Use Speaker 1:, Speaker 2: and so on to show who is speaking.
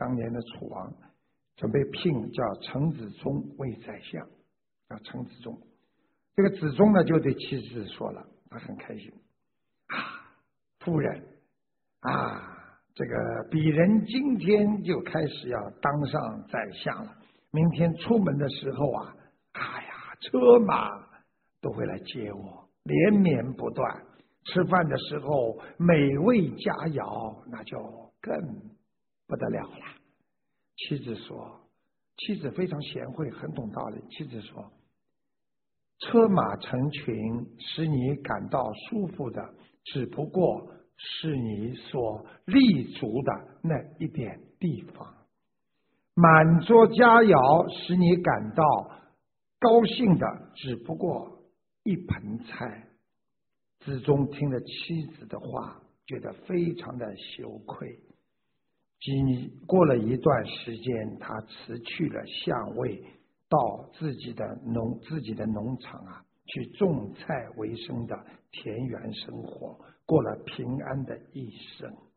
Speaker 1: 当年的楚王准备聘叫陈子忠为宰相，叫陈子忠。这个子忠呢就对妻子说了，他很开心夫人这个鄙人今天就开始要当上宰相了，明天出门的时候车马都会来接我，连绵不断。吃饭的时候美味佳肴，那就更不得了了。妻子说，妻子非常贤惠，很懂道理。妻子说，车马成群使你感到舒服的，只不过是你所立足的那一点地方。满桌佳肴使你感到高兴的，只不过一盆菜。子忠听了妻子的话，觉得非常的羞愧。过了一段时间，他辞去了相位，到自己的农场去种菜为生的田园生活，过了平安的一生。